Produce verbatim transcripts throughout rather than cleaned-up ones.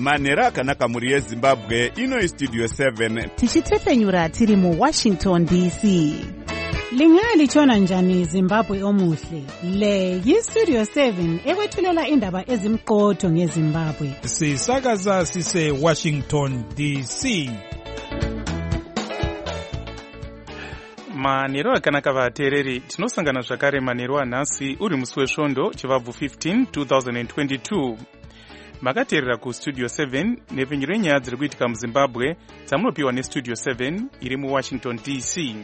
manhero akanaka mhuri yezimbabwe. Ino Studio seven tichitefenyura tiri mu Washington D C. Lingalitshona njani Zimbabwe omuhle? Le yi-Studio seven ekwethulela indaba ezimqotho ngeZimbabwe. Sisakaza sise Washington D C. manhero akanaka vateereri, tinosangana zvakare manhero anhasi uri musi wesvondo chivabvu fifteen two thousand twenty-two. Makateerera kuStudio seven nepfenyuro renyaya dziri kuitika muZimbabwe dzamunopiwa neStudio seven iri muWashington D C.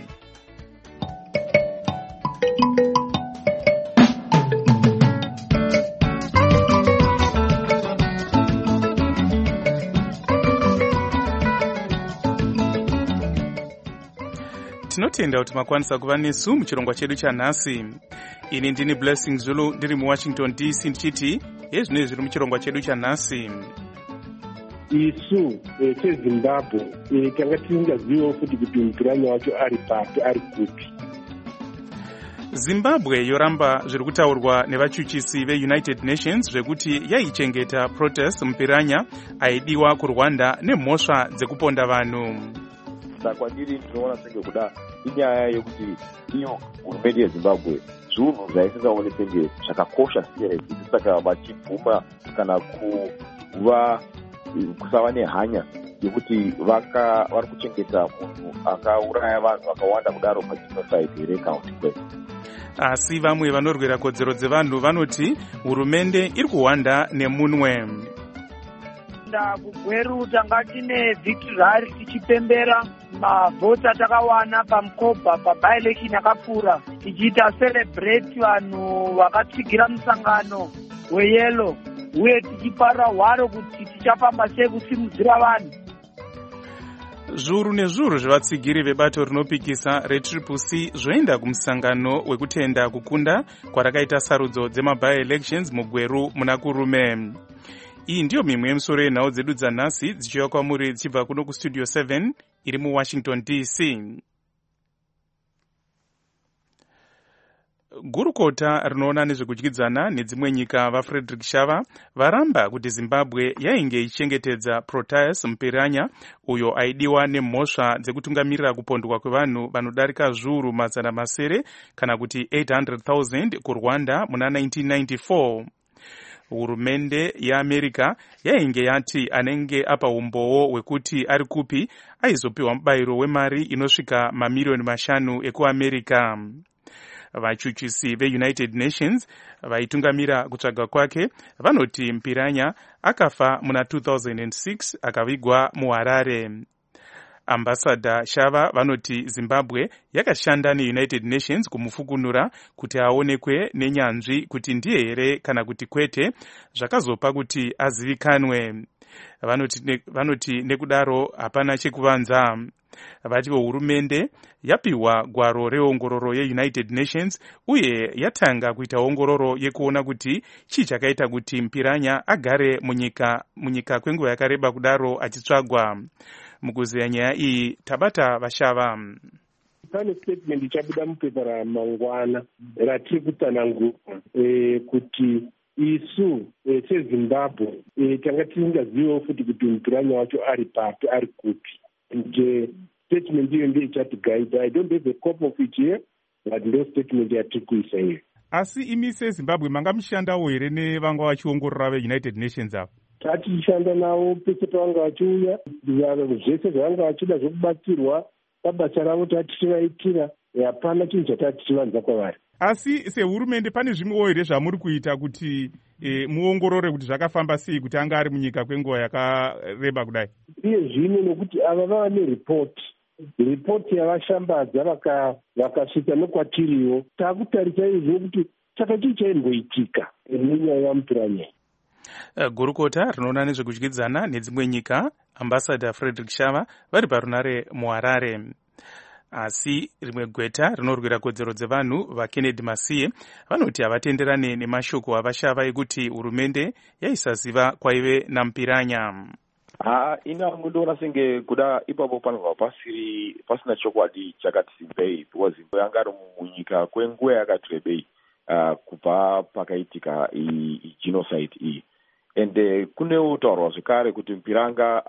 Tinotenda kuti makwanisa kuva nesu muchirongwa chedu chanhasi. Ini ndini Blessing Zulu ndiri muWashington D C ndichiti yezvinoi zviri muchirongwa chedu chanhasi. Isu seZimbabwe tanga tisingaziviwo futi kuti mupiranya wacho ari papi, ari kupi. Zimbabwe yoramba zviri kutaurwa nevachuchisi veUnited Nations zvekuti yaichengeta protest mupiranya aidiwa kuRwanda nemhosva dzekuponda vanhu. Kwandiri tinoona senge kuda inyaya yekuti iyo hurumende yeZimbabwe zvinhu zvaisingaone senge zvakakosha sei, saka vachibvuma kana kuva kusava nehanya yekuti vaka vari kuchengeta munhu akauraya vanhu vakawanda kudaro pagenocide recounty kwese. Asi vamwe vanorwira kodzero dzevanhu vanoti hurumende iri kuhwanda nemunwe. Kugweru tanga tine victory tichipembera mavhoti atakawana pamukobha paby-election yakapfuura, tichiita celebrate vanhu vakatsigira musangano weyelo uye tichipara hwaro kuti tichafamba sei kusimudzira vanhu. Zviuru nezviuru zvevatsigiri vebato rinopikisa retriple C zvoenda kumusangano wekutenda kukunda kwarakaita sarudzo dzemaby-elections mugweru muna kurume. Iyi ndiyo mimwe yemisoro yenhau dzedu dzanhasi dzichiuya kwamuri dzichibva kuno kuStudio seven iri muWashington D C. Gurukota rinoona nezvekudyidzana nedzimwe nyika vaFrederick Shava varamba kuti Zimbabwe yainge ichengetedza Proteus mupiranya uyo aidiwa nemhosva dzekutungamirira kupondwa kwevanhu vanodarika zviuru mazana masere kana kuti eight hundred thousand kuRwanda muna nineteen ninety-four. Hurumende yeAmerica yainge yati anenge apa umbowo hwekuti ari kupi aizopiwa mubayiro wemari inosvika mamiliyoni mashanu ekuAmerica. Vachuchisi veUnited Nations vaitungamira kutsvaga kwake vanoti mupiranya akafa muna two thousand six akavigwa muHarare. Ambassador Shava vanoti Zimbabwe yakashanda neUnited Nations kumufukunura kuti aonekwe nenyanzvi kuti ndiye here kana kuti kwete zvakazopa kuti azivikanwe. Vanoti, ne, vanoti nekudaro hapana chekuvanza. Vati hurumende yapiwa gwaro reongororo yeUnited Nations uye yatanga kuita ongororo yekuona kuti chii chakaita kuti mupiranya agare munyika, munyika kwenguva yakareba kudaro achitsvagwa. Mukuziya nyaya iyi tabata Vashava. Pane statement ichabuda mupepa ramangwana ratiri kutsanangura e, kuti isu e, seZimbabwe e, tanga tisingaziviwo futi kuti mupiranya wacho ari papi, ari kupi. And statement iyo ndiyo ichatigaida. I don't have a copy of it here, but ndo statement yatiri kuisa hiyo. Asi imi seZimbabwe manga mushandawo here nevanga vachiongorora veUnited Nations apo? Tatishanda navo pese pavanga vachiuya, zvese zvavanga vachida zvokubatsirwa pabasa ravo tatitivaitira, hapana chinhu chatati chivanza kwavari. Asi sehurumende pane zvimwewo here zvamuri kuita kuti e, muongorore kuti zvakafamba sei kuti anga ari munyika kwenguva yakareba kudai? Iye zvino nekuti ava vava neripoti ripoti yavashambadza vakasvika nekwatiriwo, taakutarisa izvo kuti saka chii chaimboitika nenyaya yamupiranya. Gurukota rinoona nezvekudyidzana nedzimwe nyika Ambassador Frederick Shava vari parunare muHarare. Asi rimwe gweta rinorwira kodzero dzevanhu vaKennedy Masiye vanoti havatenderane nemashoko avashava ekuti hurumende yaisaziva kwaive namupiranya. Ha, ina mundoona senge kuda ipapo panobva pasiri pasina chokwadi chakati simbei, because Zimbabwe yanga ari munyika kwenguva yakati rebei uh, kubva pakaitika i genocide iyi. and uh, kunewo taurwa zvekare kuti Mpiranga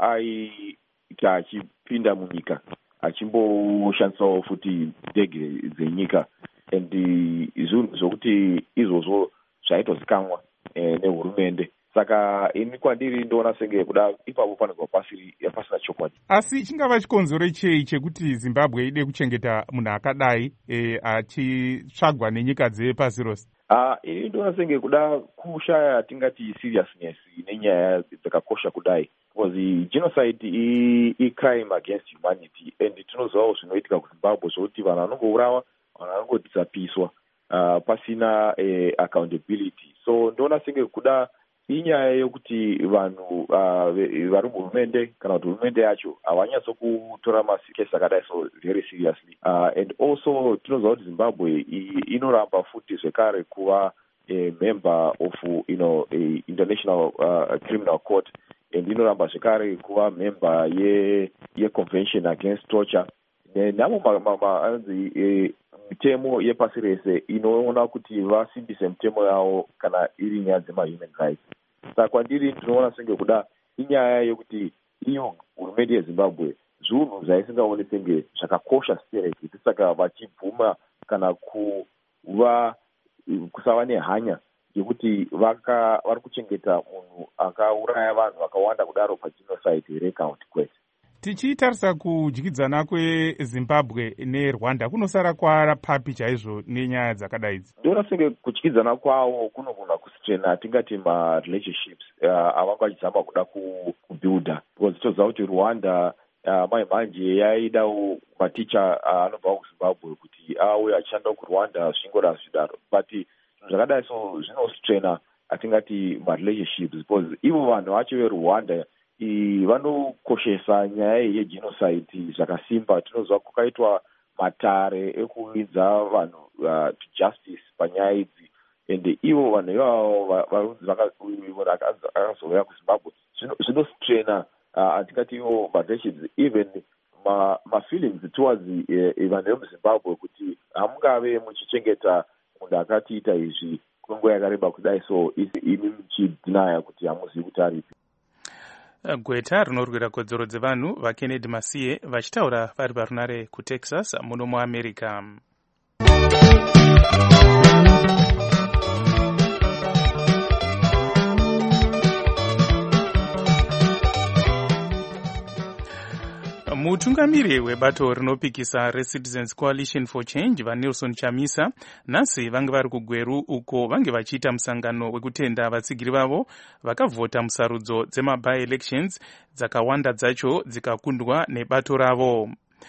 aita achipinda munyika achimboshandisawo futi ndege dzenyika, and zvinhu zvokuti izvozvo zvaitozikanwa eh, nehurumende. Saka ini kwandiri ndoona senge kuda ipapo panogwa pasiri pasina chokwadi. Asi chingava chikonzero chei chekuti Zimbabwe ide kuchengeta munhu akadai e, achitsvagwa nenyika dzepasi rose? Ah, ini ndoona senge kuda kushaya tingati seriousness nenyaya dzakakosha kudai, because genocide i, i crime against humanity, and tinozivawo zvinoitika kuZimbabwe zvokuti vanhu vanongourawa, vanhu vanongodhisapiswa uh, pasina eh, accountability. So ndoona senge kuda inyaya yokuti vanhu uh, vari muhurumende kana kuti hurumende yacho havanyatso kutora masikesi akadai so very seriously, uh, and also tinoziva kuti Zimbabwe inoramba futi zvekare kuva a member of you know a international uh, criminal court, and inoramba zvekare kuva member ye ye convention against torture. Namo anzi e, mitemo yepasi rese inoona kuti vasimbise mitemo yavo kana iri nyaya dzema-human rights. Saka kwandiri tinoona senge kuda inyaya yokuti iyo hurumende yeZimbabwe zvinhu zvaisingaoni senge zvakakosha seriously, saka vachibvuma kana kuva kusava nehanya yekuti vari kuchengeta munhu akauraya vanhu vakawanda kudaro pagenocide record quest. Tichitarisa kudyidzana kweZimbabwe neRwanda kunosara kwara papi chaizvo nenyaya dzakadai idzi? Ndoona senge kudyidzana kwavo kunogona kustrena tingati ma-relationships uh, avanga vachizama kuda kubuilda, because toziva kuti Rwanda uh, mai manje yaidawo maticha anobva uh, kuZimbabwe kuti auye achishanda kuRwanda zvingoda zvidaro, but zvakadai so zvinostrena atingati ma-relationships, because ivo vanhu vacho veRwanda vanokoshesa nyaya yegenocide zvakasimba. Tinoziva kukaitwa matare ekuudza vanhu uh, to justice panyaya idzi, and ivo vanhu ivavo varudzi vakazouya kuZimbabwe zvinostrena atingati ivo ma-relations, even ma-feelings towards vanhu vemuZimbabwe kuti hamungave muchichengeta munhu akatiita izvi kwenguva yakareba kudai so imi muchidhinaya kuti hamuzivi kuti aripi. Gweta rinorwira kodzero dzevanhu vaKennedy Masiye vachitaura vari parunare kuTexas muno muAmerica. Mutungamiri webato rinopikisa reCitizens Coalition for Change vaNelson Chamisa nhasi vange vari kuGweru uko vange vachiita musangano wekutenda vatsigiri vavo vakavhota musarudzo dzema-by-elections dzakawanda dzacho dzikakundwa nebato ravo.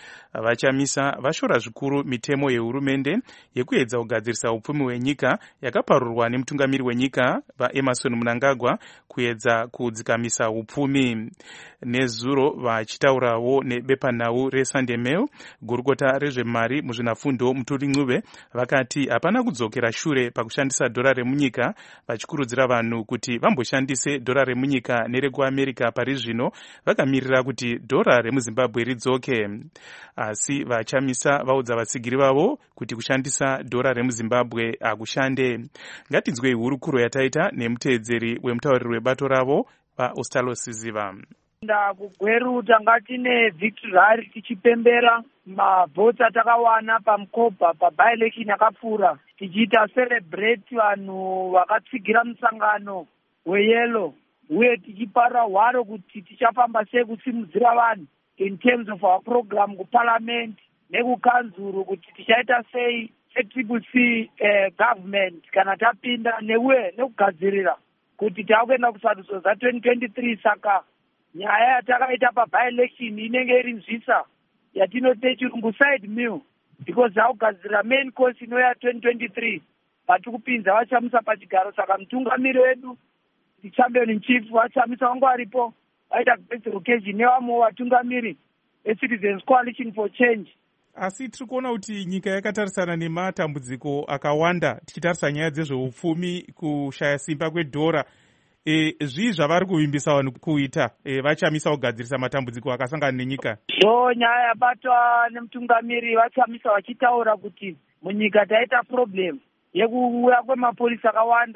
VaChamisa vashora zvikuru mitemo yehurumende yekuedza kugadzirisa upfumi hwenyika yakaparurwa nemutungamiri wenyika vaEmerson Mnangagwa kuedza kudzikamisa upfumi. Nezuro vachitaurawo nebepanhau reSunday Mail, gurukota rezvemari muzvinafundo Muturi Ncube vakati hapana kudzokera shure pakushandisa dhora remunyika, vachikurudzira vanhu kuti vamboshandise dhora remunyika nerekuAmerica pari zvino, vakamirira kuti dhora remuZimbabwe ridzoke. Asi vaChamisa vaudza vatsigiri vavo kuti kushandisa dhora remuZimbabwe hakushande. Ngatinzwei hurukuro yataita nemuteedzeri wemutauriri webato ravo vaOstalo Siziva. Nda kuGweru tanga tine victory tichipembera mavhoti atakawana paMukopa paby-election yakapfuura, tichiita celebrate vanhu vakatsigira musangano weyelo, uye tichiparira hwaro kuti tichafamba sei kusimudzira vanhu in terms of our program kuparliament nekukanzuru kuti tichaita sei setriple C eh, government kana tapinda, neuye nekugadzirira kuti takuenda kusarudzo za twenty twenty-three. Saka nyaya yatakaita paby-election inenge iri nzvisa yatinote chirungu side meal, because takugadzirira main course inoya twenty twenty-three patikupinza vaChamisa pachigaro. Saka mutungamiri wedu champion in chief vaChamisa wangu aripo, vaita special occasion nevamwe vatungamiri veCitizens Coalition for Change. Asi tiri kuona kuti nyika yakatarisana nematambudziko akawanda, tichitarisa nyaya dzezveupfumi, kushaya simba kwedhora. E, zvii zvavari kuvimbisa vanhu kuita e, vaChamisa kugadzirisa matambudziko akasangana nenyika? Ndo nyaya yabatwa nemutungamiri vaChamisa vachitaura kuti munyika taita problem yekuuya kwemapolisi akawanda,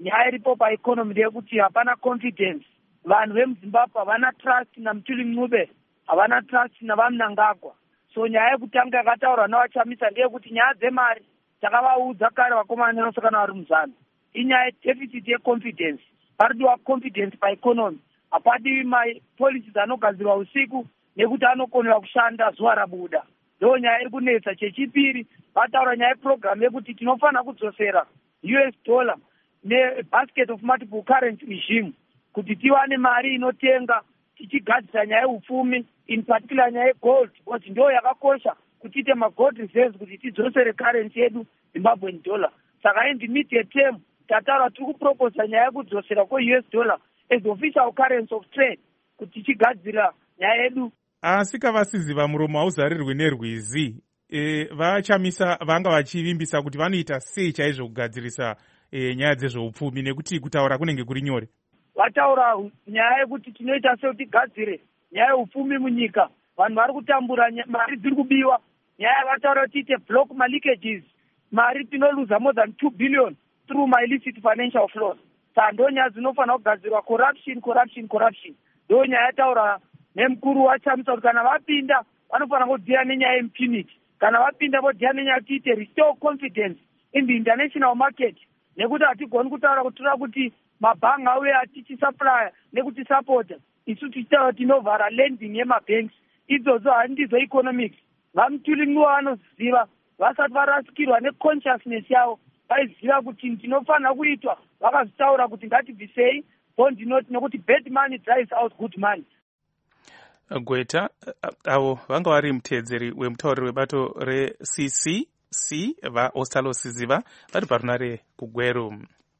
nyaya iripo paeconomy ndeyekuti hapana confidence. Vanhu vemuzimbabwe havana trust naMutuli Ncube, havana trust naVamnangagwa. So nyaya yekutanga yakataurwa navachamisa ndeyekuti nyaya dzemari takavaudza kare vakomana nevasikana vari muzana. Inyaya deficit yeconfidence. Paridiwa confidence paeconomy. Hapadiwi mapolicies anogadzirwa usiku nekuti anokonera kushanda zuva rabuda. Ndo nyaya iri kunetsa. Chechipiri, vataura nyaya yeprogramu yekuti tinofanira kudzosera U S dollar nebasket of multiple currency regime kuti tiwane mari inotenga tichigadzira nyaya yeupfumi, in particular nyaya yegold, kuti ndo yakakosha kuti ite magold reserves kuti tidzosere currency yedu Zimbabwean dollar. Saka in the immediate term tataura tiri kuproposa nyaya yekudzosera kwe-U S dollar as official currency of trade kuti tichigadzira nyaya yedu. Asi kavasizi vamuromo hauzarirwi nerwizi, e, vachamisa vanga vachivimbisa kuti vanoita sei chaizvo kugadzirisa e, nyaya dzezveupfumi, nekuti kutaura kunenge kuri nyore. Vataura nyaya yekuti tinoita sei kuti tigadzire nyaya yeupfumi munyika. Vanhu vari kutambura, mari dziri kubiwa. Nyaya vataura kuti ite block maleakages, mari tinoluza more than two billion through my illicit financial flows. Saka ndo nyaya dzinofanira kugadzirwa, corruption corruption corruption. Ndo nyaya yataura nemukuru wachamisa kuti kana vapinda vanofanira kudhira nenyaya yeimpunity. Kana vapinda vodhira nenyaya kuti ite restore confidence in the international market, nekuti hatigoni kutaura kutora kuti mabhangi auye atichisaplya nekuti sapota, isu tichitaura kuti tinovhara lending yemabanks. Idzodzo handidzo economics. VaMutuli Ncube vanoziva, vasati varasikirwa neconsciousness yavo, vaiziva kuti ndinofanira kuitwa, vakazitaura kuti ngatibvisei bond note nekuti bad money drives out good money. Gweta avo vanga vari mutedzeri wemutauriri webato re-C C C vaOstalo Siziva vari parunare kuGweru.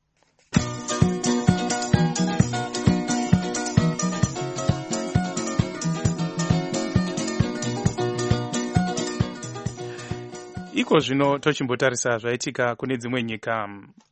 Iko zvino tochimbotarisa zvaitika kune dzimwe nyika.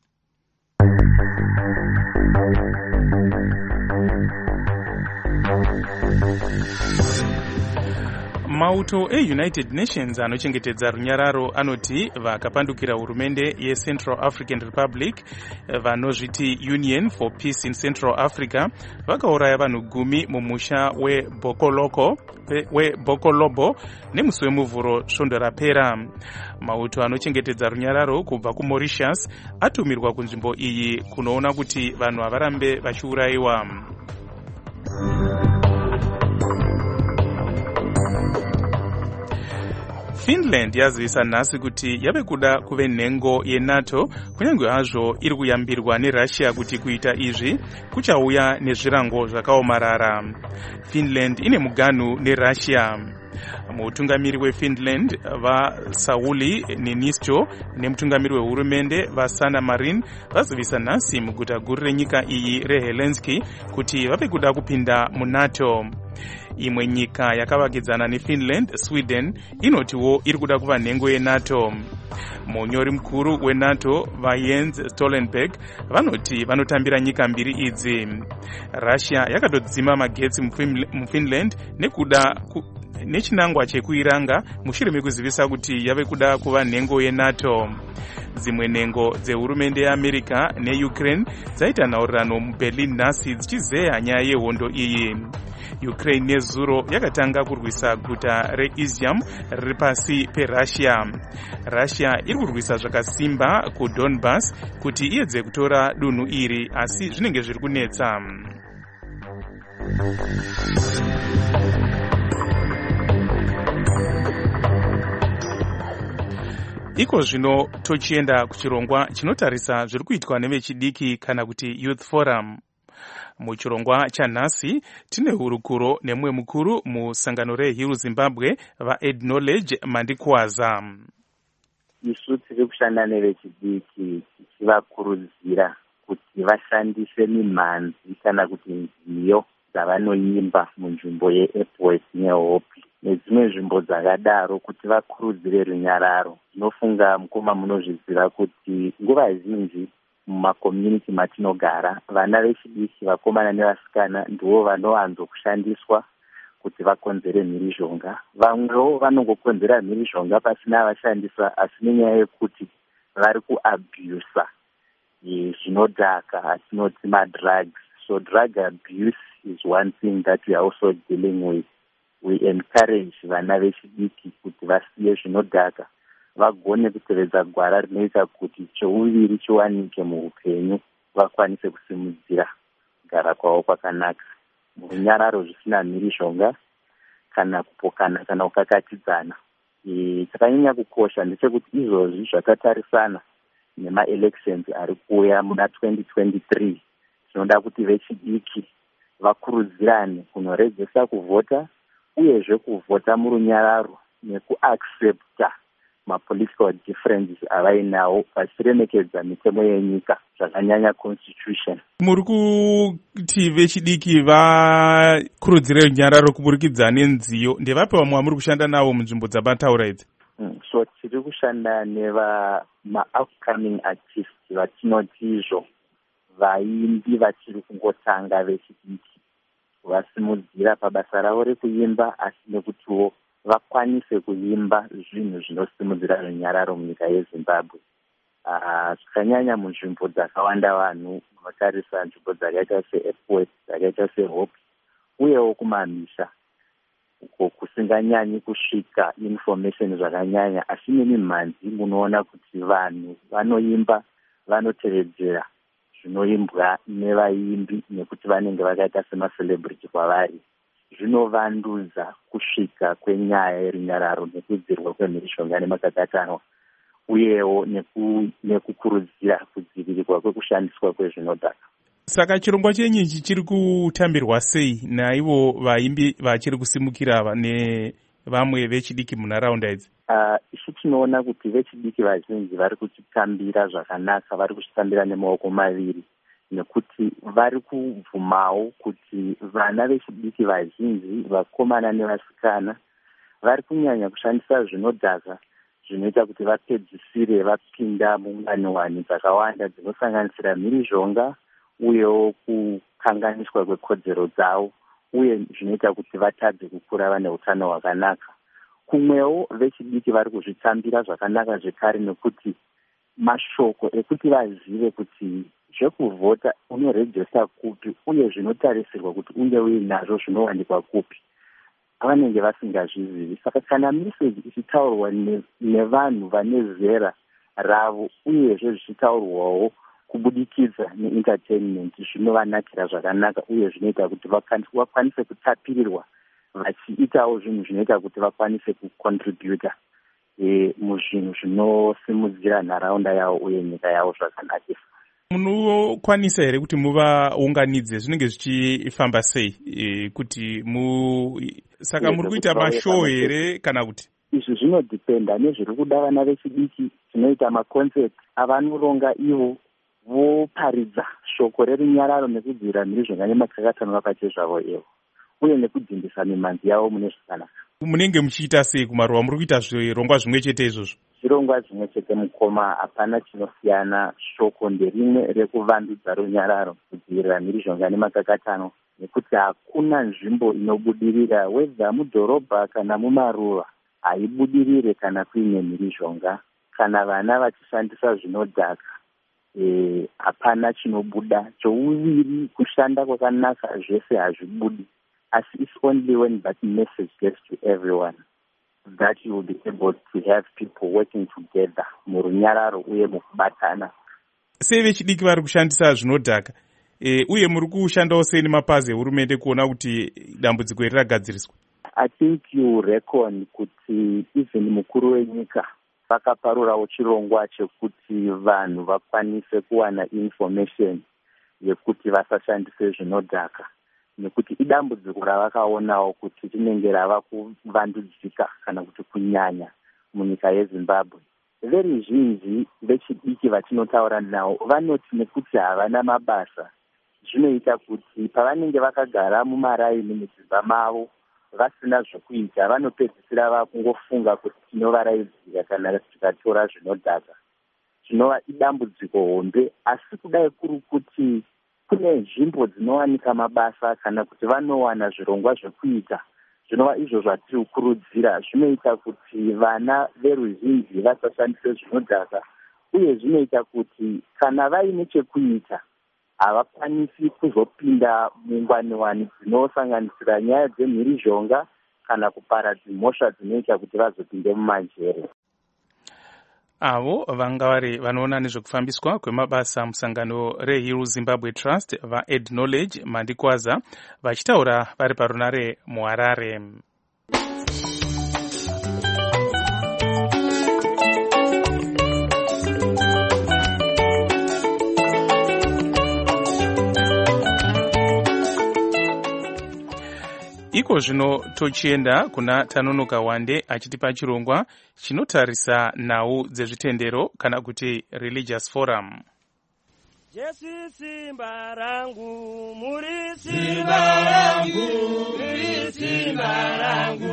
Mauto eUnited Nations anochengetedza runyararo anoti vakapandukira hurumende yeCentral African Republic vanozviti Union for Peace in Central Africa vakauraya vanhu gumi mumusha weBokoloko weBokolobo nemusi wemuvhuro svondo rapera. Mauto anochengetedza runyararo kubva kuMauritius atumirwa kunzvimbo iyi kunoona kuti vanhu havarambe vachiurayiwa. Finland yazivisa nhasi kuti yave kuda kuve nhengo yeNATO, kunyange hazvo iri kuyambirwa neRussia kuti kuita izvi kuchauya nezvirango zvakaomarara. Finland ine muganhu neRussia. Mutungamiri weFinland vaSauli Niinisto nemutungamiri wehurumende vaSanna Marin vazivisa nhasi muguta guru renyika iyi reHelsinki kuti vave kuda kupinda muNATO. Imwe nyika yakavakidzana neFinland, Sweden, inotiwo iri kuda kuva nhengo yeNATO. Munyori mukuru weNATO vaJens Stoltenberg vanoti vanotambira nyika mbiri idzi. Russia yakatodzima magetsi muFinland nekuda ku nechinangwa chekuiranga mushure mekuzivisa kuti yave kuda kuva nhengo yeNATO. Dzimwe nhengo dzehurumende yeAmerica neUkraine dzaita nhaurirano muBerlin nhasi dzichizeya nyaya yehondo iyi. Ukraine nezuro yakatanga kurwisa guta reIzium riri pasi peRussia. Russia iri kurwisa zvakasimba kuDonbas kuti iedze kutora dunhu iri, asi zvinenge zviri kunetsa. Iko zvino tochienda kuchirongwa chinotarisa zviri kuitwa nevechidiki kana kuti Youth Forum. Muchirongwa chanhasi tine hurukuro nemumwe mukuru musangano reHill Zimbabwe vaAcknowledge Mandikwaza. Isu tiri kushanda nevechidiki tichivakurudzira kuti vashandise mimhanzi kana kuti nziyo dzavanoimba munzvimbo yeEpworth neHope nedzimwe nzvimbo dzakadaro kuti vakurudzire runyararo. Ndinofunga mukoma munozviziva kuti nguva zhinji mumakomuniti matinogara vana vechidiki vakomana nevasikana ndivo vanowanzo kushandiswa kuti vakonzere mhirizhonga. Vamwewo vanongokonzera mhirizhonga pasina vashandisa, asi nenyaya yekuti vari kuabhusa zvinodhaka atinoti madrugs. So drug abuse is one thing that we are also dealing with. We encourage vana vechidiki kuti vasiye zvinodhaka vagone kutevedza gwara rinoita kuti chouviri chiwanike muupenyu, vakwanise kusimudzira kugara kwavo kwakanaka murunyararo zvisina mhirizhonga kana kupokana kana kukakatidzana. Chakanyanya kukosha ndechekuti izvozvi zvakatarisana nemaelections ari kuuya muna twenty twenty-three. Tinoda kuti vechidiki vakurudzirane kunorejesa kuvhota uyezve kuvhota murunyararo nekuaccepta mapolitical differences avainawo vachiremekedza mitemo yenyika zvakanyanya constitution. Muri kuti vechidiki vakurudzire runyararo kuburikidza nenziyo, ndevapi vamwe vamuri kushanda navo munzvimbo dzabataura idzi? Mm, so tiri kushanda neva ma-upcoming artists vatinoti izvo vaimbi vachiri kungotanga vechidiki vasimudzira pabasa ravo rekuimba, asi nekutiwo vakwanise kuimba zvinhu zvinosimudzira runyararo munyika yeZimbabwe. Zvakanyanya uh, munzvimbo dzakawanda vanhu vatarisa nzvimbo dzakaita seAirport, dzakaita seHope, uyewo kumamisha uko kusinganyanyi kusvika information zvakanyanya, asi nemimhanzi munoona kuti vanhu vanoimba vanotevedzera zvinoimbwa nevaimbi nekuti vanenge vakaita semacelebrity kwavari. Zvinovandudza kusvika kwenyaya yerunyararo nekudzirwa kwemhirishonga nemakakatanwa, uyewo nekukurudzira kudzivirirwa kwekushandiswa kwezvinodhaka. Saka chirongwa chenyu chiri kutambirwa sei naivo vaimbi vachiri kusimukira ava nevamwe vechidiki munharaunda idzi? Uh, isu tinoona kuti vechidiki vazhinji vari kuchitambira zvakanaka, vari kuchitambira nemaoko maviri, nekuti vari kubvumawo kuti vana vechidiki vazhinji, vakomana nevasikana, vari kunyanya kushandisa zvinodhaka zvinoita kuti vapedzisire vapinda munganwani dzakawanda dzinosanganisira mhirizhonga uyewo kukanganiswa kwekodzero dzavo, uye zvinoita kuti vatadze kukura vane utano hwakanaka. Kumwewo vechidiki vari kuzvitambira zvakanaka zvekare, nekuti mashoko ekuti vazive kuti zvekuvhota unorejesta kupi uye zvinotarisirwa kuti unge uinazvo zvinowanikwa kupi, vanenge vasingazvizivi. Saka kana meseji ichitaurwa nevanhu vane zera ravo uyezve zvichitaurwawo kubudikidza neentertainment, zvinovanakira zvakanaka uye zvinoita kuti vakwanise kutapirirwa vachiitawo zvinhu zvinoita kuti vakwanise kucontributa e, muzvinhu zvinosimudzira nharaunda yavo uye nyika yavo zvakanakisa. Munokwanisa here kuti muvaunganidze? Zvinenge zvichifamba sei e, kuti mu saka muri kuita mashow here kana kuti? Izvi zvinodhipenda nezviri kuda vana vechidiki. Tinoita maconcert avanoronga ivo, voparidza shoko rerunyararo nekudzivirira mhirizhonga nemakakatanwa pachezvo zvavo ivo, uye nekudzimbisa mimhanzi yavo mune zvakanaka. Munenge muchiita sei kumaruwa? Muri kuita zvirongwa zvimwe chete izvozvo? Zvirongwa zvimwe chete mukoma, hapana chinosiyana. Shoko nderimwe rekuvandudza runyararo, kudzivirira mhirizhonga nemakakatanwa, nekuti hakuna nzvimbo inobudirira, wedha mudhorobha kana mumaruwa, haibudirire kana kuine mhirizhonga. Kana vana vachishandisa zvinodhaka, e, hapana chinobuda. Chouviri, kushanda kwakanaka zvese hazvibudi. As it's only when that message gets to everyone that you will be able to have people working together murunyararo uye mukubatana. Sei vechidiki vari kushandisa zvinodhaka e, uye muri kushandawo sei nemapazi ehurumende kuona kuti dambudziko iri ragadziriswa? I think you reckon kuti even mukuru wenyika vakaparurawo chirongwa chekuti vanhu vakwanise kuwana information yekuti vasashandise zvinodhaka, nekuti idambudziko ravakaonawo kuti rinenge rava kuvandudzika kana kuti kunyanya munyika yeZimbabwe. Veruzhinji vechidiki vatinotaura navo vanoti nekuti havana mabasa, zvinoita kuti pavanenge vakagara mumaraini mudzimba mavo vasina zvokuita, vanopedzisira vakungofunga kuti tinovaraidzira kana tikatora zvinodhaka. Zvinova idambudziko hombe, asi kudai kuri kuti kune nzvimbo dzinowanika mabasa kana kuti vanowana zvirongwa zvekuita, zvinova izvo zvatiri kukurudzira. Zvinoita kuti vana veruzhinji vasashandise zvinodhaka uye zvinoita kuti kana vaine chekuita havakwanisi kuzopinda mungwaniwani dzinosanganisira nyaya dzemhirizhonga kana kupara dzimhosva dzinoita kuti vazopinde mumajere. avo vanga vari vanoona nezvekufambiswa kwemabasa musangano reHill Zimbabwe Trust vaAdknowledge Mandikwaza vachitaura vari parunare muHarare. Iko zvino tochienda kuna Tanonoka Wande achitipa chirongwa chinotarisa nhau dzezvitendero kana kuti Religious Forum. Jesu simba rangu, muri simba rangu, muri simba rangu,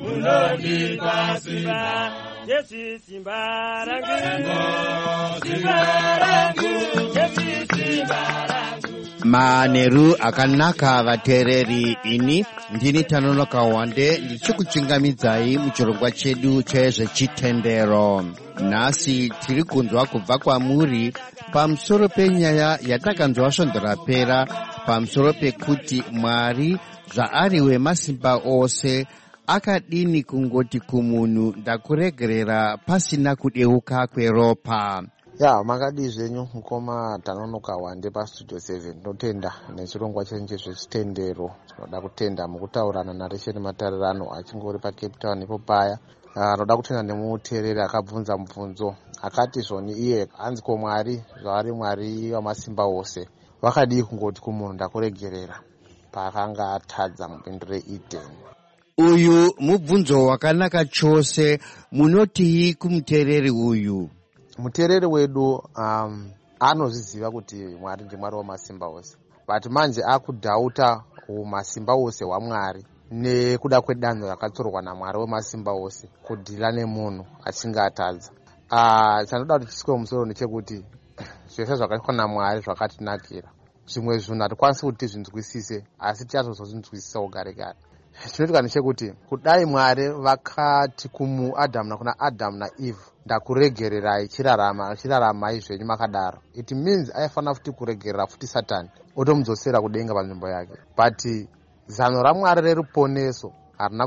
munondipa simba. Jesu simba rangu, simba rangu, Jesu simba rangu. Maneru akanaka vateereri, ini ndini Tanonoka Wande ndichikuchingamidzai muchirongwa chedu chezvechitendero. Nhasi tiri kunzwa kubva kwamuri pamusoro penyaya yatakanzwa svondo rapera pamusoro pekuti Mwari zvaari wemasimba ose akadini kungoti kumunhu ndakuregerera pasina kudeuka kweropa. Ya, makadi zvenyu mukoma Tanonoka Wande pastudio seven. Tinotenda nechirongwa chenyu chezvechitendero. Tinoda kutenda mukutaurana naRachel Matarano achingori paCape Town ipo paya. Anoda kutenda nemuteereri akabvunza mubvunzo akati zvoni iye hanzi ko Mwari zvaari Mwari wamasimba ose vakadii kungoti kumunhu ndakuregerera paakanga atadza mubindu reEden. Uyu mubvunzo wakanaka chose. Munotii kumuteereri uyu? Muteereri wedu um, anozviziva kuti Mwari ndiMwari wamasimba ose, but manje akudhauta umasimba ose hwaMwari nekuda kwedanho rakatsorwa naMwari wemasimba ose kudhila nemunhu achinge atadza. Uh, chanoda kuti chiswe musoro nechekuti zvese zvakaitwa naMwari zvakatinakira. Zvimwe zvinhu hatikwanisi kuti tizvinzwisise, asi tichazozvinzwisisa ugare kare. Chinoitika ndechekuti kudai Mwari vakati kumuAdhamu nakuna Adhamu naEve ndakuregererai chirarama chiraramai zvenyu makadaro, it means aifanira futi kuregerera futi Satani otomudzosera kudenga panzvimbo yake. But zano raMwari reruponeso harina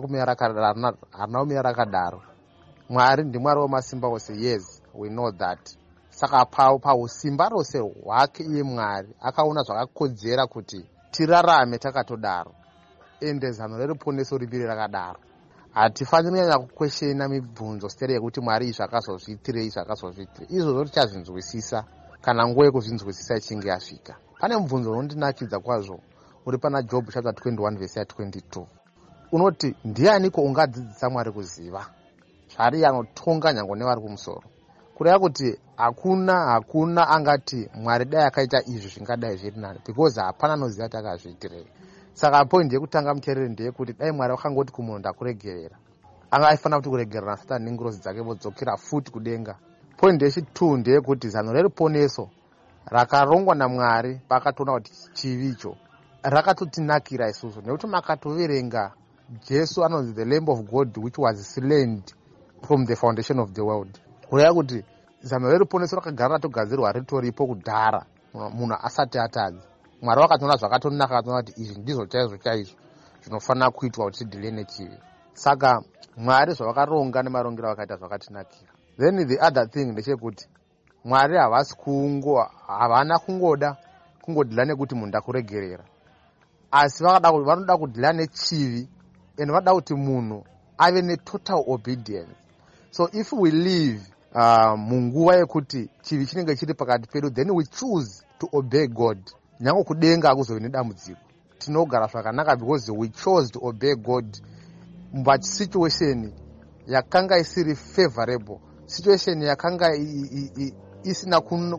kumira rakadaro. Mwari ndiMwari wemasimba ose, yes, we know that. Saka pausimba rose hwake iye Mwari akaona zvakakodzera kuti tirarame takatodaro, ende zano reruponeso ribiri rakadaro. Hatifaniri kunyanya kukweshena mibvunzo stere yekuti Mwari izvi akazozviitirei izvi akazozviitirei. Izvozvo tichazvinzwisisa kana nguva yekuzvinzwisisa ichinge yasvika. Pane mubvunzo unondinakidza kwazvo uri pana Job chapter twenty-one verse ya twenty-two. Unoti ndianiko ungadzidzisa Mwari kuziva? Zvariye anotonga nyango nevari kumusoro. Kureva kuti hakuna hakuna angati Mwari dai akaita izvi zvingadai zviri nani, because hapana anoziva kuti akazviitirei. Saka point yekutanga muteereri ndeyekuti dai Mwari wakangoti kumunhu ndakuregerera, anga aifanira kuti kuregerera Satani nengirozi dzake vodzokera futi kudenga. Point yechitatu ndeyekuti zano reruponeso rakarongwa naMwari pakatoona kuti chivi icho rakatotinakira isusu, nekuti makatoverenga Jesu anonzi the Lamb of God which was slain from the foundation of the world. Kureva kuti zano reruponeso rakagara ratogadzirwa ritoripo kudhara munhu asati atadza. Mwari wakatoona zvakatonaka, akatoona kuti izvi ndizvo chaizvo chaizvo zvinofanira kuitwa kuti tidhile nechivi. Saka Mwari zvavakaronga nemarongero vakaita zvakatinakira. Then the other thing ndechekuti Mwari havasi kungo havana kungoda kungodhila nekuti munhu ndakuregerera, asi vanoda kudhila nechivi and vanoda kuti munhu ave netotal obedience. So if we live uh, munguva yekuti chivi chinenge chiri pakati pedu, then we choose to obey God, nyango kudenga hakuzovi nedambudziko, tinogara zvakanaka because we chose to obey God. But situation yakanga isiri favorable, situation yakanga isina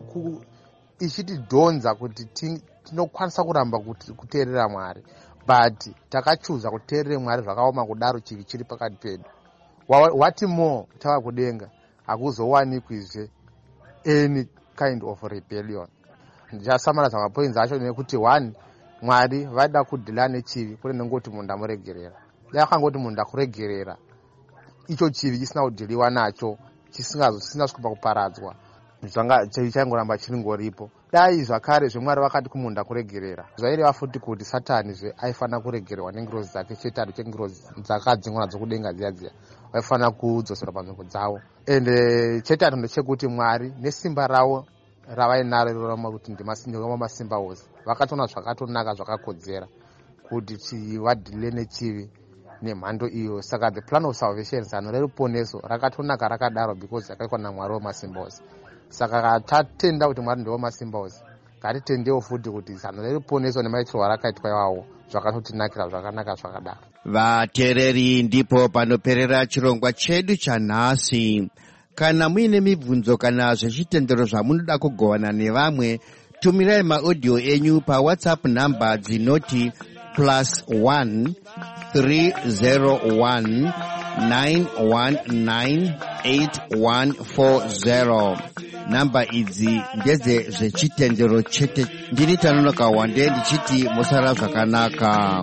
ichitidhonza kuti tinokwanisa kuramba kuteerera Mwari, but takachuza kuteerera Mwari zvakaoma kudaro chivi chiri pakati pedu. Wati more tava kudenga hakuzowanikwi any kind of rebellion. Ndichasamanidza mapoints acho nekuti one, Mwari vaida kudhila nechivi kune nengoti munhu ndamuregerera. Dai akangoti munhu ndakuregerera, icho chivi chisina kudhiliwa nacho, chisina kusvika pakuparadzwa, zvanga chichangoramba chiringoripo. Dai zvakare zvemwari vakati kumunda kuregerera, zvaireva futi kuti Satani zve aifanira kuregererwa nengirozi dzake chitatu chengirozi dzakadzingwa dzokudenga dziya dziya vaifanira kudzosera panzvimbo dzavo. Ende chetatu ndechekuti Mwari nesimba ravo ravainaro rorama kuti ndima masimba ose vakatona zvakatonaka zvakakodzera kuti vadhile nechivi nemhando iyo. Saka the plan of salvation zano reruponeso rakatonaka rakadaro because yakaikwa naMwari wemasimba ose. Saka tatenda kuti Mwari ndiwo masimba ose, ngatitendewo futi kuti zano reruponeso nemaitirwo rakaitwa iwawo zvakatotinakira zvakanaka zvakadaro. Vateereri, ndipo panoperera chirongwa chedu chanhasi. Kana muine mibvunzo kana zvechitendero zvamunoda kugovana nevamwe, tumirai maaudio enyu paWhatsApp namba dzinoti plus one three zero one nine one nine eight one four zero. Namba idzi ndedze zvechitendero chete. Ndini Tanonoka Wande ndichiti musara zvakanaka.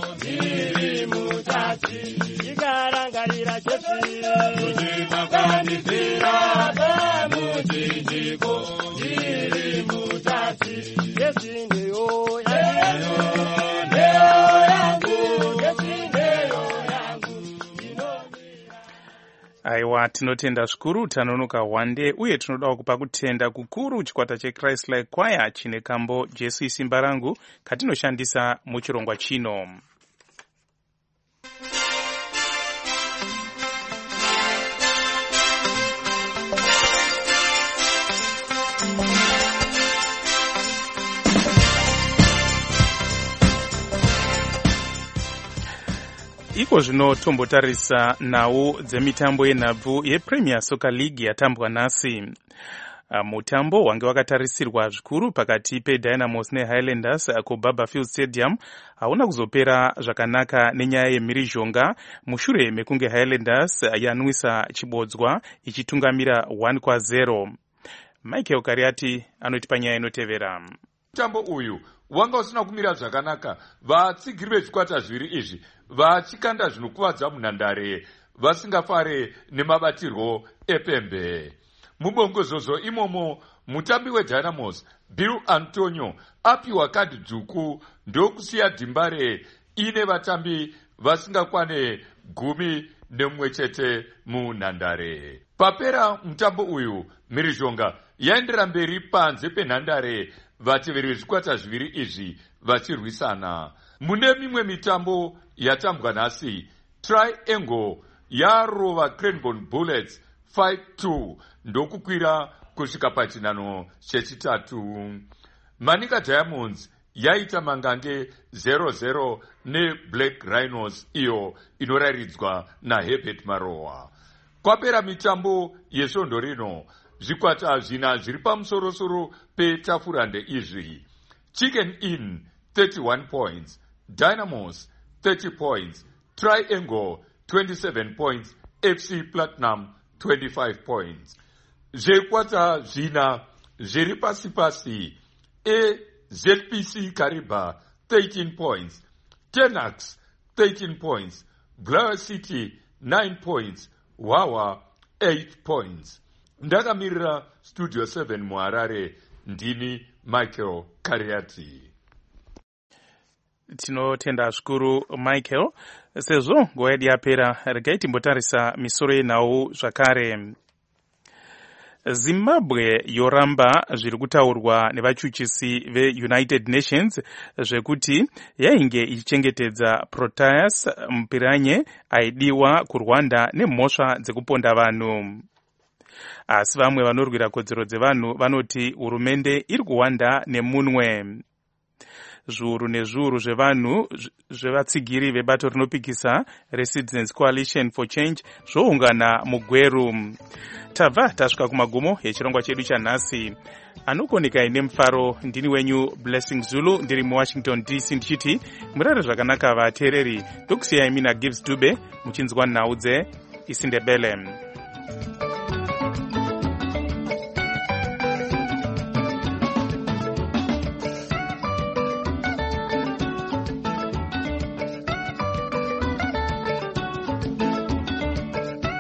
Aiwa, tinotenda zvikuru Tanonoka Wande, uye tinoda kupa kutenda kukuru chikwata cheChrist Like Choir chine kambo Jesu Simba Rangu katinoshandisa muchirongwa chino. Iko zvino tombotarisa nhau dzemitambo yenhabvu yePremier Soccer League yatambwa nhasi. Mutambo wange wakatarisirwa zvikuru pakati peDynamos neHighlanders kuBarberfield Stadium hauna kuzopera zvakanaka nenyaya yemhirizhonga mushure mekunge Highlanders yanwisa chibodzwa ichitungamira one kwa zero. Michael Kariati anotipa nyaya inotevera. Mutambo uyu wanga usina kumira zvakanaka, vatsigiri vechikwata zviri izvi vachikanda zvinokuvadza munhandare vasingafare nemabatirwo epembe. Mubongozozo imomo mutambi weDynamos Bill Antonio apiwa kadhi dzvuku ndokusiya dhimbare ine vatambi vasingakwane gumi nemwe chete munhandare. Papera mutambo uyu mhirizhonga yaendera mberi panze penhandare, vateveri vezvikwata zviviri izvi vachirwisana. Mune mimwe mitambo yatambwa nhasi, Triangle yarova Cranbourne Bullets five two ndokukwira kusvika pachinano chechitatu. Manika Diamonds yaita mangange zero zero neBlack Rhinos iyo inoraridzwa naHerbert Maroha. Kwapera mitambo yesvondo rino, zvikwata zvina zviri pamusorosoro petafura ndeizvi: Chicken Inn thirty-one points, Dynamos thirty points, Triangle twenty-seven points, F C Platinum twenty-five points. Zvekwata zvina zviri pasi pasi, A Z P C Kariba thirteen points, Tenax thirteen points, Blair City nine points, Wawa eight points. Ndakamirira Studio seven muHarare, ndini Michael Kariati. Tinotenda zvikuru Michael. Sezvo nguva yedu yapera, regai timbotarisa misoro yenhau zvakare. Zimbabwe yoramba zviri kutaurwa nevachuchisi veUnited Nations zvekuti yainge ichichengetedza Proteas mupiranye aidiwa kuRwanda nemhosva dzekuponda vanhu. Asi vamwe vanorwira kodzero dzevanhu vanoti hurumende iri kuwanda nemunwe. Zviuru nezviuru zvevanhu zvevatsigiri vebato rinopikisa Resistance Coalition for Change zvoungana muGweru. Tabva tasvika kumagumo yechirongwa chedu chanhasi. Anokoneka ine mufaro, ndini wenyu Blessing Zulu, ndiri muWashington D C ndichiti murare zvakanaka vateereri. Ndokusiyai mina Gibbs Dube muchinzwa nhau dzeIsindebele.